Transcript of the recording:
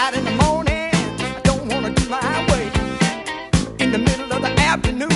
out in the morning, I don't wanna do my way. In the middle of the afternoon,